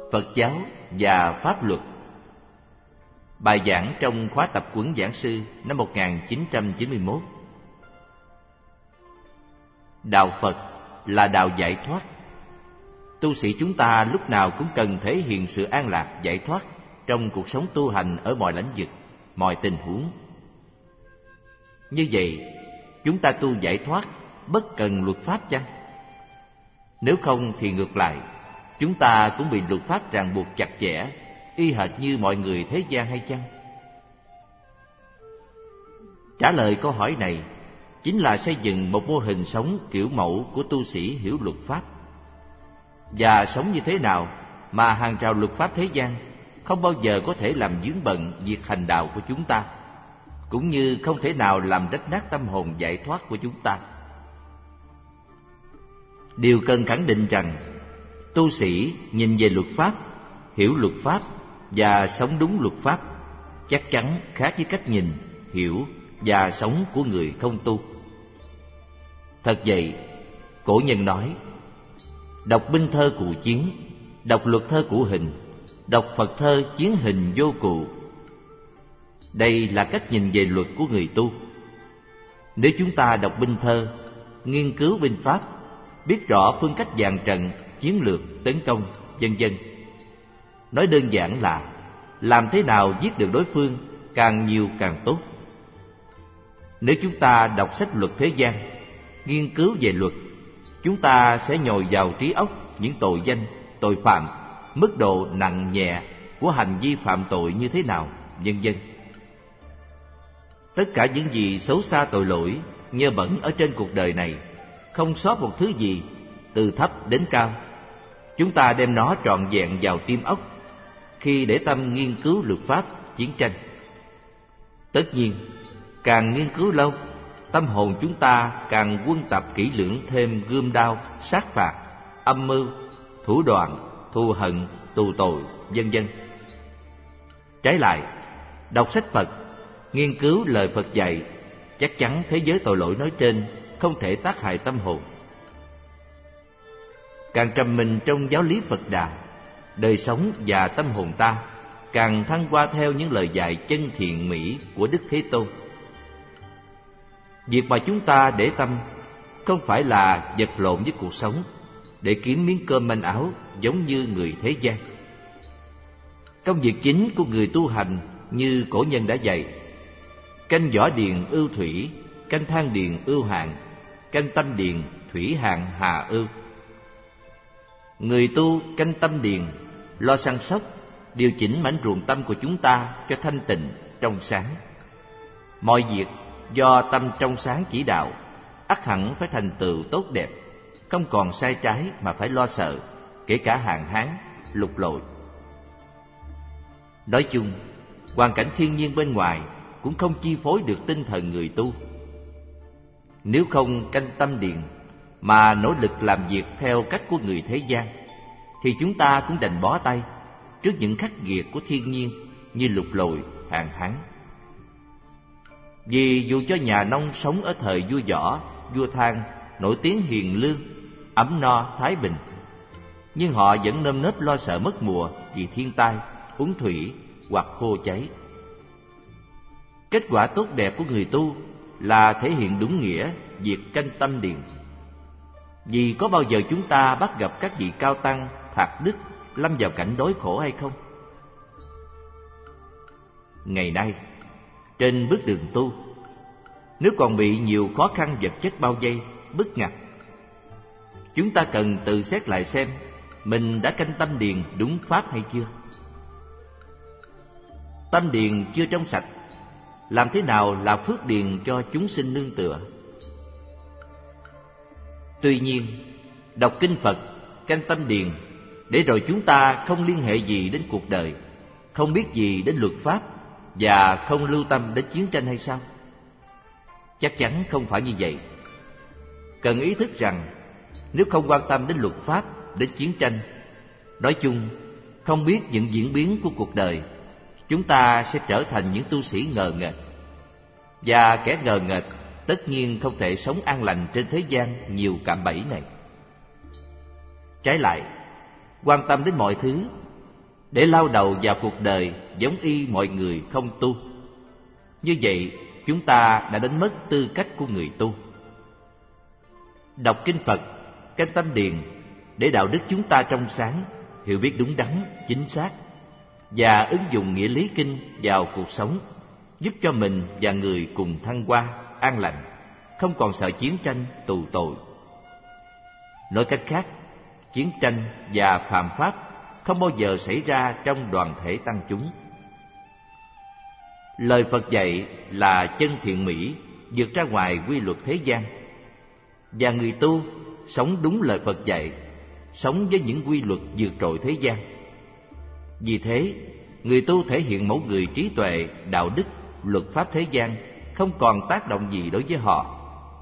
Phật giáo và pháp luật. Bài giảng trong khóa tập huấn giảng sư năm 1991. Đạo Phật là đạo giải thoát. Tu sĩ chúng ta lúc nào cũng cần thể hiện sự an lạc giải thoát trong cuộc sống tu hành ở mọi lãnh vực, mọi tình huống. Như vậy, chúng ta tu giải thoát bất cần luật pháp chăng? Nếu không thì ngược lại, chúng ta cũng bị luật pháp ràng buộc chặt chẽ, y hệt như mọi người thế gian hay chăng? Trả lời câu hỏi này chính là xây dựng một mô hình sống kiểu mẫu của tu sĩ hiểu luật pháp. Và sống như thế nào mà hàng rào luật pháp thế gian không bao giờ có thể làm vướng bận việc hành đạo của chúng ta, cũng như không thể nào làm rách nát tâm hồn giải thoát của chúng ta. Điều cần khẳng định rằng tu sĩ nhìn về luật pháp, hiểu luật pháp và sống đúng luật pháp chắc chắn khác với cách nhìn, hiểu và sống của người không tu. Thật vậy, cổ nhân nói: đọc binh thơ cụ chiến, đọc luật thơ cụ hình, đọc Phật thơ chiến hình vô cụ. Đây là cách nhìn về luật của người tu. Nếu chúng ta đọc binh thơ, nghiên cứu binh pháp, biết rõ phương cách dàn trận, chiến lược, tấn công, vân vân, nói đơn giản là làm thế nào giết được đối phương càng nhiều càng tốt. Nếu chúng ta đọc sách luật thế gian, nghiên cứu về luật, chúng ta sẽ nhồi vào trí óc những tội danh, tội phạm, mức độ nặng nhẹ của hành vi phạm tội như thế nào, vân vân. Tất cả những gì xấu xa tội lỗi, nhơ bẩn ở trên cuộc đời này, không sót một thứ gì, từ thấp đến cao, chúng ta đem nó trọn vẹn vào tim óc khi để tâm nghiên cứu luật pháp, chiến tranh. Tất nhiên, càng nghiên cứu lâu, tâm hồn chúng ta càng quân tập kỹ lưỡng thêm gươm đao, sát phạt, âm mưu, thủ đoạn, thù hận, tù tội, vân vân. Trái lại, đọc sách Phật, nghiên cứu lời Phật dạy, chắc chắn thế giới tội lỗi nói trên không thể tác hại tâm hồn. Càng trầm mình trong giáo lý Phật Đà, đời sống và tâm hồn ta càng thăng hoa theo những lời dạy chân thiện mỹ của Đức Thế Tôn. Việc mà chúng ta để tâm không phải là vật lộn với cuộc sống để kiếm miếng cơm manh áo giống như người thế gian. Công việc chính của người tu hành như cổ nhân đã dạy: canh võ điền ưu thủy, canh than điền ưu hạn, canh tâm điền thủy hạn hà ưu. Người tu canh tâm điền, lo săn sóc, điều chỉnh mảnh ruộng tâm của chúng ta cho thanh tịnh, trong sáng. Mọi việc do tâm trong sáng chỉ đạo, ắt hẳn phải thành tựu tốt đẹp, không còn sai trái mà phải lo sợ, kể cả hạn hán, lục lội. Nói chung, hoàn cảnh thiên nhiên bên ngoài cũng không chi phối được tinh thần người tu. Nếu không canh tâm điền mà nỗ lực làm việc theo cách của người thế gian, thì chúng ta cũng đành bó tay trước những khắc nghiệt của thiên nhiên như lục lội, hạn hán. Vì dù cho nhà nông sống ở thời vua Võ, vua Thang nổi tiếng hiền lương, ấm no, thái bình, nhưng họ vẫn nơm nớp lo sợ mất mùa vì thiên tai, uống thủy hoặc khô cháy. Kết quả tốt đẹp của người tu là thể hiện đúng nghĩa việc canh tâm điền. Vì có bao giờ chúng ta bắt gặp các vị cao tăng, thạc đức lâm vào cảnh đói khổ hay không? Ngày nay, trên bước đường tu, nếu còn bị nhiều khó khăn vật chất bao vây, bức ngặt, chúng ta cần tự xét lại xem mình đã canh tâm điền đúng pháp hay chưa. Tâm điền chưa trong sạch, làm thế nào là phước điền cho chúng sinh nương tựa? Tuy nhiên, đọc kinh Phật, canh tâm điền, để rồi chúng ta không liên hệ gì đến cuộc đời, không biết gì đến luật pháp và không lưu tâm đến chiến tranh hay sao? Chắc chắn không phải như vậy. Cần ý thức rằng nếu không quan tâm đến luật pháp, đến chiến tranh, nói chung không biết những diễn biến của cuộc đời, chúng ta sẽ trở thành những tu sĩ ngờ nghệch. Và kẻ ngờ nghệch tất nhiên không thể sống an lành trên thế gian nhiều cạm bẫy này. Trái lại, quan tâm đến mọi thứ để lao đầu vào cuộc đời giống y mọi người không tu. Như vậy, chúng ta đã đánh mất tư cách của người tu. Đọc kinh Phật, canh tâm điền để đạo đức chúng ta trong sáng, hiểu biết đúng đắn, chính xác và ứng dụng nghĩa lý kinh vào cuộc sống, giúp cho mình và người cùng thăng hoa, an lành, không còn sợ chiến tranh, tù tội. Nói cách khác, chiến tranh và phạm pháp không bao giờ xảy ra trong đoàn thể tăng chúng. Lời Phật dạy là chân thiện mỹ, vượt ra ngoài quy luật thế gian. Và người tu sống đúng lời Phật dạy, sống với những quy luật vượt trội thế gian. Vì thế, người tu thể hiện mẫu người trí tuệ, đạo đức, luật pháp thế gian không còn tác động gì đối với họ.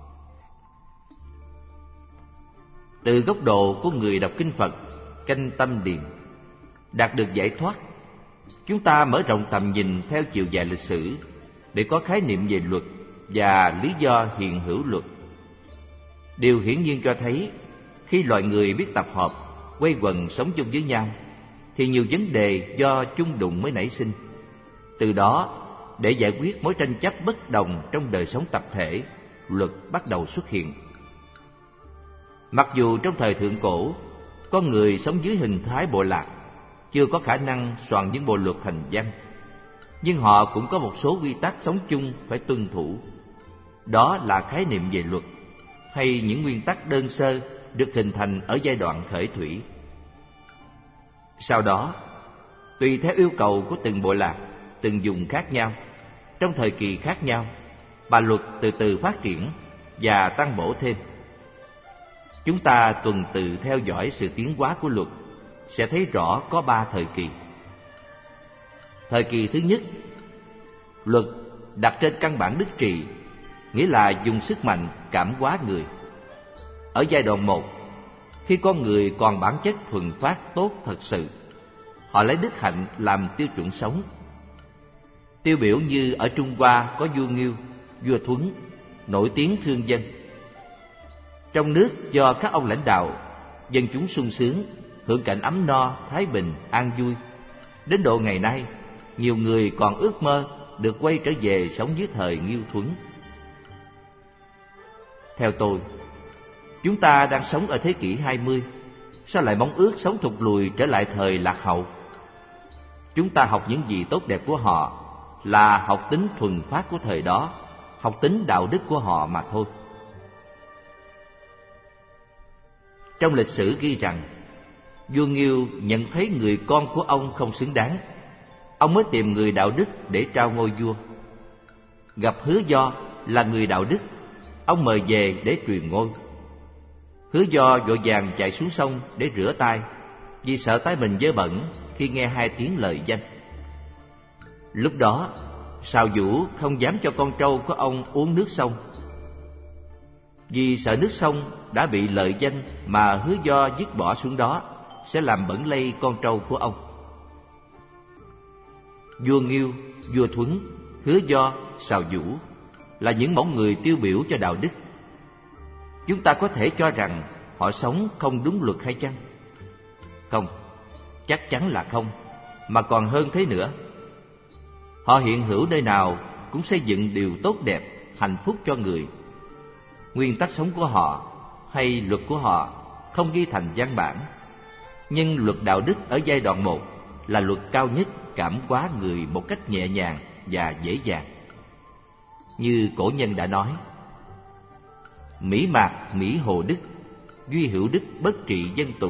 Từ góc độ của người đọc kinh Phật, canh tâm điền, đạt được giải thoát, chúng ta mở rộng tầm nhìn theo chiều dài lịch sử để có khái niệm về luật và lý do hiện hữu luật. Điều hiển nhiên cho thấy, khi loài người biết tập hợp, quây quần sống chung với nhau, thì nhiều vấn đề do chung đụng mới nảy sinh. Từ đó, để giải quyết mối tranh chấp bất đồng trong đời sống tập thể, luật bắt đầu xuất hiện. Mặc dù trong thời thượng cổ, con người sống dưới hình thái bộ lạc, chưa có khả năng soạn những bộ luật thành văn, nhưng họ cũng có một số quy tắc sống chung phải tuân thủ. Đó là khái niệm về luật, hay những nguyên tắc đơn sơ được hình thành ở giai đoạn khởi thủy. Sau đó, tùy theo yêu cầu của từng bộ lạc, từng vùng khác nhau, trong thời kỳ khác nhau, bà luật từ từ phát triển và tăng bổ thêm. Chúng ta tuần tự theo dõi sự tiến hóa của luật, sẽ thấy rõ có 3 thời kỳ. Thời kỳ thứ nhất, luật đặt trên căn bản đức trị, nghĩa là dùng sức mạnh cảm hóa người. Ở giai đoạn 1, khi con người còn bản chất thuần phát tốt thật sự, họ lấy đức hạnh làm tiêu chuẩn sống. Tiêu biểu như ở Trung Hoa có vua Nghiêu, vua Thuấn, nổi tiếng thương dân. Trong nước do các ông lãnh đạo, dân chúng sung sướng, hưởng cảnh ấm no, thái bình, an vui. Đến độ ngày nay, nhiều người còn ước mơ được quay trở về sống dưới thời Nghiêu Thuấn. Theo tôi, chúng ta đang sống ở thế kỷ 20, sao lại mong ước sống thụt lùi trở lại thời lạc hậu? Chúng ta học những gì tốt đẹp của họ là học tính thuần phát của thời đó, học tính đạo đức của họ mà thôi. Trong lịch sử ghi rằng, vua Nghiêu nhận thấy người con của ông không xứng đáng, ông mới tìm người đạo đức để trao ngôi vua. Gặp Hứa Do là người đạo đức, ông mời về để truyền ngôi. Hứa Do vội vàng chạy xuống sông để rửa tay, vì sợ tay mình dơ bẩn khi nghe 2 tiếng lời danh. Lúc đó, Sào Vũ không dám cho con trâu của ông uống nước sông, vì sợ nước sông đã bị lợi danh mà Hứa Do dứt bỏ xuống đó sẽ làm bẩn lây con trâu của ông. Vua Nghiêu, vua Thuấn, Hứa Do, Sào Vũ là những mẫu người tiêu biểu cho đạo đức. Chúng ta có thể cho rằng họ sống không đúng luật hay chăng? Không, chắc chắn là không, mà còn hơn thế nữa. Họ hiện hữu nơi nào cũng xây dựng điều tốt đẹp, hạnh phúc cho người. Nguyên tắc sống của họ hay luật của họ không ghi thành văn bản, nhưng luật đạo đức ở giai đoạn 1 là luật cao nhất, cảm hóa người một cách nhẹ nhàng và dễ dàng. Như cổ nhân đã nói, Mỹ mạc Mỹ hồ đức, duy hữu đức bất trị dân tùng.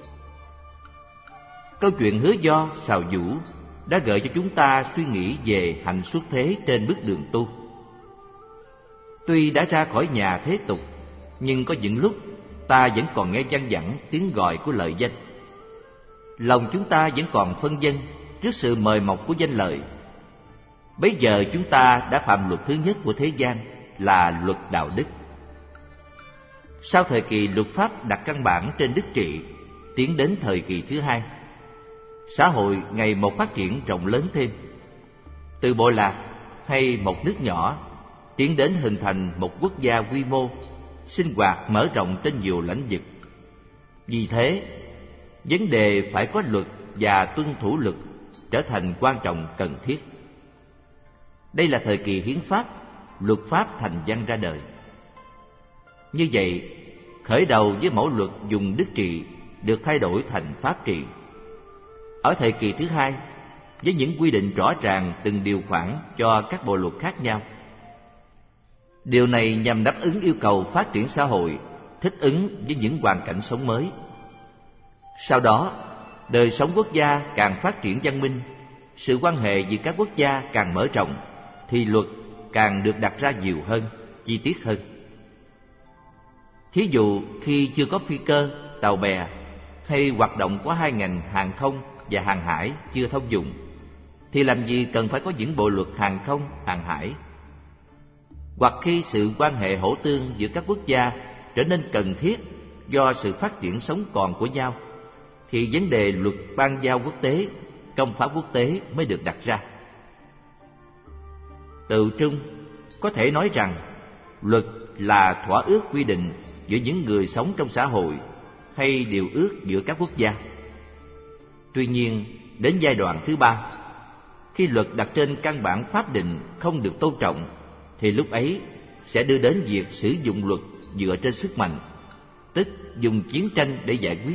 Câu chuyện Hứa Do, Sào Vũ đã gợi cho chúng ta suy nghĩ về hạnh xuất thế trên bước đường tu. Tuy đã ra khỏi nhà thế tục, nhưng có những lúc ta vẫn còn nghe văng vẳng tiếng gọi của lợi danh. Lòng chúng ta vẫn còn phân vân trước sự mời mọc của danh lợi. Bấy giờ chúng ta đã phạm luật thứ nhất của thế gian là luật đạo đức. Sau thời kỳ luật pháp đặt căn bản trên đức trị, tiến đến thời kỳ thứ hai, xã hội ngày một phát triển rộng lớn thêm. Từ bộ lạc hay một nước nhỏ tiến đến hình thành một quốc gia quy mô, sinh hoạt mở rộng trên nhiều lĩnh vực. Vì thế, vấn đề phải có luật và tuân thủ luật trở thành quan trọng cần thiết. Đây là thời kỳ hiến pháp, luật pháp thành văn ra đời. Như vậy, khởi đầu với mẫu luật dùng đức trị được thay đổi thành pháp trị. Ở thời kỳ thứ hai, với những quy định rõ ràng từng điều khoản cho các bộ luật khác nhau. Điều này nhằm đáp ứng yêu cầu phát triển xã hội, thích ứng với những hoàn cảnh sống mới. Sau đó, đời sống quốc gia càng phát triển văn minh, sự quan hệ giữa các quốc gia càng mở rộng, thì luật càng được đặt ra nhiều hơn, chi tiết hơn. Thí dụ khi chưa có phi cơ, tàu bè hay hoạt động của hai ngành hàng không và hàng hải chưa thông dụng, thì làm gì cần phải có những bộ luật hàng không, hàng hải. Hoặc khi sự quan hệ hỗ tương giữa các quốc gia trở nên cần thiết do sự phát triển sống còn của nhau, thì vấn đề luật ban giao quốc tế, công pháp quốc tế mới được đặt ra. Từ trung, có thể nói rằng luật là thỏa ước quy định giữa những người sống trong xã hội hay điều ước giữa các quốc gia. Tuy nhiên, đến giai đoạn thứ ba, khi luật đặt trên căn bản pháp định không được tôn trọng, thì lúc ấy sẽ đưa đến việc sử dụng luật dựa trên sức mạnh, tức dùng chiến tranh để giải quyết.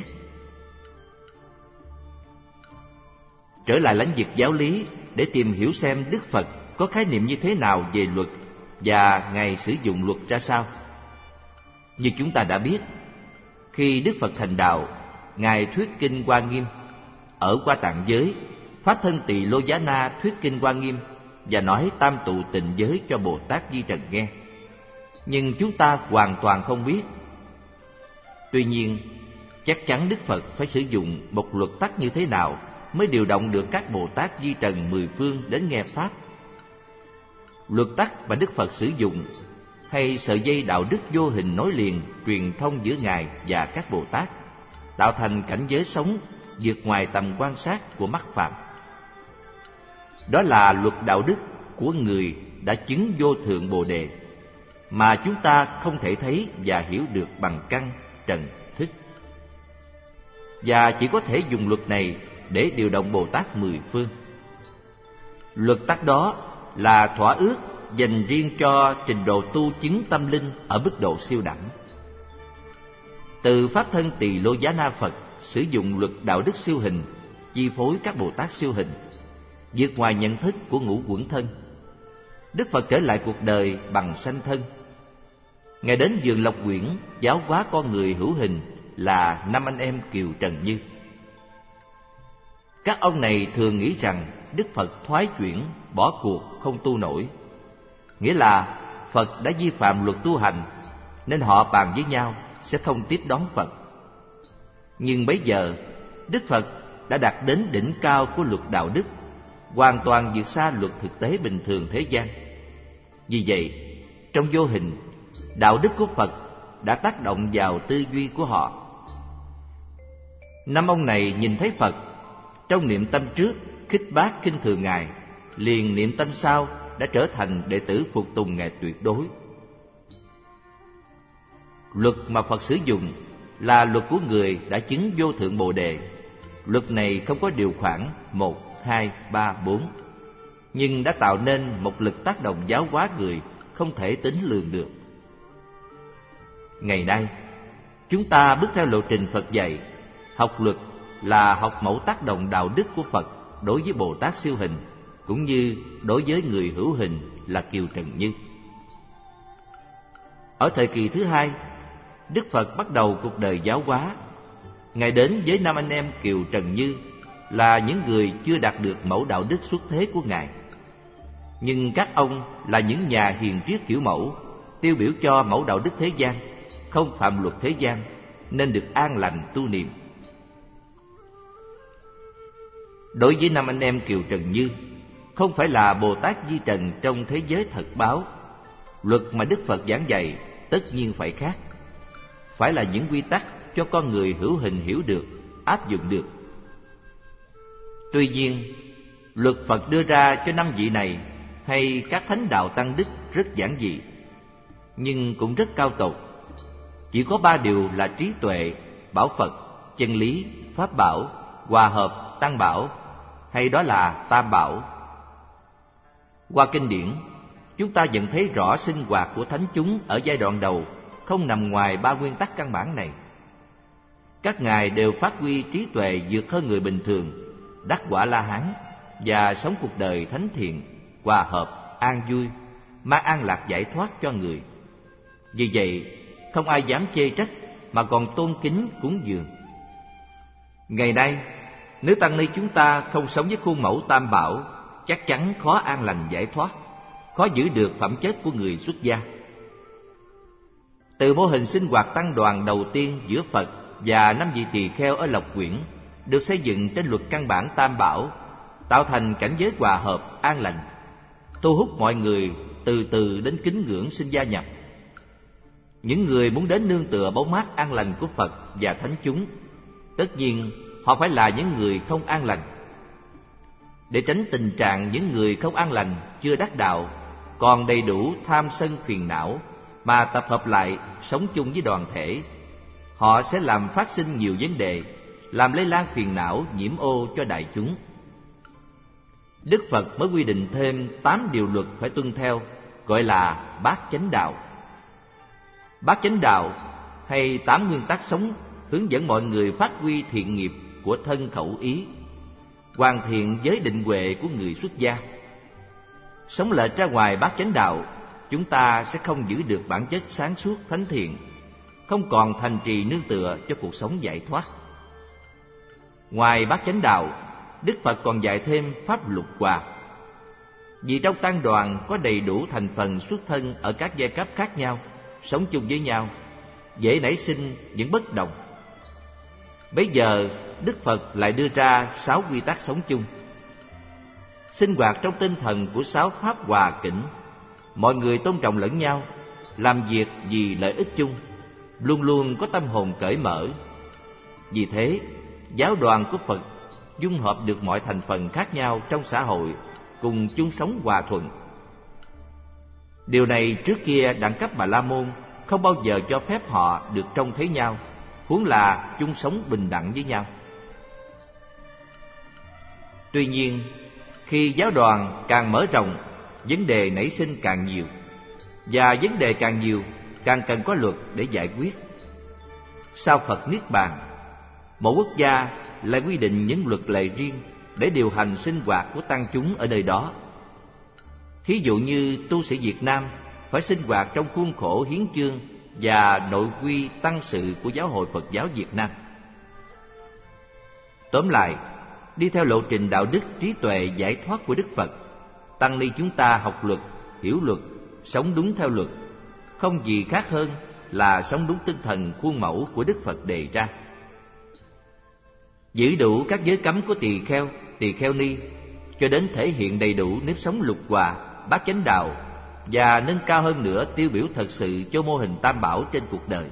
Trở lại lãnh vực giáo lý để tìm hiểu xem Đức Phật có khái niệm như thế nào về luật và Ngài sử dụng luật ra sao. Như chúng ta đã biết, khi Đức Phật thành đạo, Ngài thuyết kinh Hoa Nghiêm. Ở Hoa Tạng giới, Pháp Thân Tỳ Lô Giá Na thuyết kinh Hoa Nghiêm và nói tam tụ tịnh giới cho Bồ Tát Di Trần nghe. Nhưng chúng ta hoàn toàn không biết. Tuy nhiên, chắc chắn Đức Phật phải sử dụng một luật tắc như thế nào mới điều động được các Bồ Tát Di Trần mười phương đến nghe Pháp. Luật tắc mà Đức Phật sử dụng, hay sợi dây đạo đức vô hình nối liền truyền thông giữa Ngài và các Bồ Tát, tạo thành cảnh giới sống vượt ngoài tầm quan sát của mắt phàm. Đó là luật đạo đức của người đã chứng vô thượng Bồ Đề, mà chúng ta không thể thấy và hiểu được bằng căn, trần, thức. Và chỉ có thể dùng luật này để điều động Bồ Tát mười phương. Luật tắc đó là thỏa ước dành riêng cho trình độ tu chứng tâm linh ở mức độ siêu đẳng. Từ Pháp Thân Tỳ Lô Giá Na Phật sử dụng luật đạo đức siêu hình chi phối các Bồ Tát siêu hình, vượt ngoài nhận thức của ngũ uẩn thân. Đức Phật trở lại cuộc đời bằng sanh thân. Ngài đến vườn Lộc Quyển giáo hóa con người hữu hình là 5 anh em Kiều Trần Như. Các ông này thường nghĩ rằng Đức Phật thoái chuyển, bỏ cuộc, không tu nổi. Nghĩa là Phật đã vi phạm luật tu hành, nên họ bàn với nhau sẽ không tiếp đón Phật. Nhưng bấy giờ, Đức Phật đã đạt đến đỉnh cao của luật đạo đức, hoàn toàn vượt xa luật thực tế bình thường thế gian. Vì vậy, trong vô hình, đạo đức của Phật đã tác động vào tư duy của họ. 5 ông này nhìn thấy Phật, trong niệm tâm trước khích bác khinh thường Ngài, liền niệm tâm sau đã trở thành đệ tử phục tùng Ngài tuyệt đối. Luật mà Phật sử dụng là luật của người đã chứng vô thượng Bồ Đề. Luật này không có điều khoản 1, 2, 3, 4, nhưng đã tạo nên một lực tác động giáo hóa người không thể tính lường được. Ngày nay, chúng ta bước theo lộ trình Phật dạy, học luật là học mẫu tác động đạo đức của Phật đối với Bồ Tát siêu hình, cũng như đối với người hữu hình là Kiều Trần Như. Ở thời kỳ thứ hai, Đức Phật bắt đầu cuộc đời giáo hóa. Ngài đến với 5 anh em Kiều Trần Như là những người chưa đạt được mẫu đạo đức xuất thế của Ngài. Nhưng các ông là những nhà hiền triết kiểu mẫu, tiêu biểu cho mẫu đạo đức thế gian, không phạm luật thế gian, nên được an lành tu niệm. Đối với 5 anh em Kiều Trần Như, không phải là Bồ Tát Di Trần trong thế giới thật báo. Luật mà Đức Phật giảng dạy tất nhiên phải khác, phải là những quy tắc cho con người hữu hình hiểu được, áp dụng được. Tuy nhiên, luật Phật đưa ra cho 5 vị này hay các thánh đạo tăng đức rất giản dị, nhưng cũng rất cao tột. Chỉ có 3 điều là trí tuệ, bảo Phật, chân lý, pháp bảo, hòa hợp Tăng Bảo, hay đó là Tam Bảo. Qua kinh điển, chúng ta nhận thấy rõ sinh hoạt của thánh chúng ở giai đoạn đầu không nằm ngoài ba nguyên tắc căn bản này. Các ngài đều phát huy trí tuệ vượt hơn người bình thường, đắc quả La Hán và sống cuộc đời thánh thiện, hòa hợp, an vui, mang an lạc giải thoát cho người. Vì vậy, không ai dám chê trách mà còn tôn kính cúng dường. Ngày nay, nếu tăng ni chúng ta không sống với khuôn mẫu Tam Bảo, chắc chắn khó an lành giải thoát, khó giữ được phẩm chất của người xuất gia. Từ mô hình sinh hoạt tăng đoàn đầu tiên giữa Phật và 5 vị tỳ kheo ở Lộc Quyển được xây dựng trên luật căn bản Tam Bảo, tạo thành cảnh giới hòa hợp, an lành, thu hút mọi người từ từ đến kính ngưỡng xin gia nhập. Những người muốn đến nương tựa bóng mát an lành của Phật và thánh chúng, tất nhiên họ phải là những người không an lành. Để tránh tình trạng những người không an lành chưa đắc đạo, còn đầy đủ tham sân phiền não mà tập hợp lại sống chung với đoàn thể, họ sẽ làm phát sinh nhiều vấn đề, làm lây lan phiền não nhiễm ô cho đại chúng. Đức Phật mới quy định thêm 8 điều luật phải tuân theo, gọi là bát chánh đạo. Bát chánh đạo hay 8 nguyên tắc sống hướng dẫn mọi người phát huy thiện nghiệp của thân khẩu ý, hoàn thiện giới định huệ của người xuất gia. Sống lệch ra ngoài bát chánh đạo, chúng ta sẽ không giữ được bản chất sáng suốt thánh thiện, không còn thành trì nương tựa cho cuộc sống giải thoát. Ngoài bát chánh đạo, Đức Phật còn dạy thêm pháp luật hòa. Vì trong tăng đoàn có đầy đủ thành phần xuất thân ở các giai cấp khác nhau, sống chung với nhau, dễ nảy sinh những bất đồng. Bấy giờ Đức Phật lại đưa ra 6 quy tắc sống chung. Sinh hoạt trong tinh thần của 6 pháp hòa kỉnh, mọi người tôn trọng lẫn nhau, làm việc vì lợi ích chung, luôn luôn có tâm hồn cởi mở. Vì thế, giáo đoàn của Phật dung hợp được mọi thành phần khác nhau trong xã hội, cùng chung sống hòa thuận. Điều này trước kia đẳng cấp Bà La Môn không bao giờ cho phép họ được trông thấy nhau, huống là chung sống bình đẳng với nhau. Tuy nhiên, khi giáo đoàn càng mở rộng, vấn đề nảy sinh càng nhiều, và vấn đề càng nhiều càng cần có luật để giải quyết. Sau Phật Niết Bàn, mỗi quốc gia lại quy định những luật lệ riêng để điều hành sinh hoạt của tăng chúng ở nơi đó. Thí dụ như tu sĩ Việt Nam phải sinh hoạt trong khuôn khổ hiến chương và nội quy tăng sự của Giáo hội Phật giáo Việt Nam. Tóm lại, đi theo lộ trình đạo đức trí tuệ giải thoát của Đức Phật, tăng ni chúng ta học luật, hiểu luật, sống đúng theo luật, không gì khác hơn là sống đúng tinh thần khuôn mẫu của Đức Phật đề ra. Giữ đủ các giới cấm của tỳ kheo ni, cho đến thể hiện đầy đủ nếp sống lục hòa, bát chánh đạo, và nâng cao hơn nữa tiêu biểu thật sự cho mô hình Tam Bảo trên cuộc đời.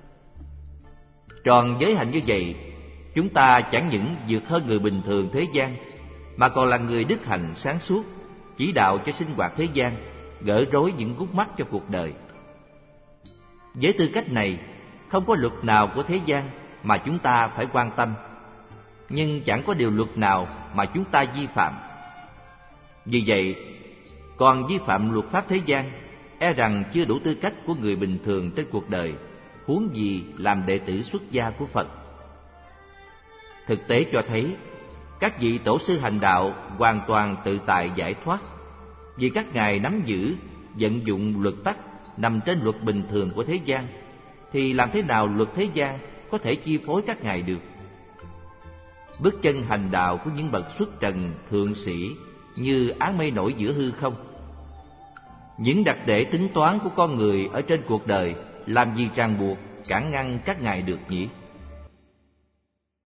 Tròn giới hạnh như vậy, chúng ta chẳng những vượt hơn người bình thường thế gian, mà còn là người đức hạnh sáng suốt, chỉ đạo cho sinh hoạt thế gian, gỡ rối những gút mắt cho cuộc đời. Với tư cách này, không có luật nào của thế gian mà chúng ta phải quan tâm, nhưng chẳng có điều luật nào mà chúng ta vi phạm. Vì vậy, còn vi phạm luật pháp thế gian, e rằng chưa đủ tư cách của người bình thường trên cuộc đời, huống gì làm đệ tử xuất gia của Phật. Thực tế cho thấy, các vị tổ sư hành đạo hoàn toàn tự tại giải thoát, vì các ngài nắm giữ, vận dụng luật tắc nằm trên luật bình thường của thế gian, thì làm thế nào luật thế gian có thể chi phối các ngài được? Bước chân hành đạo của những bậc xuất trần thượng sĩ như áng mây nổi giữa hư không. Những đặc để tính toán của con người ở trên cuộc đời làm gì ràng buộc, cản ngăn các ngài được nhỉ?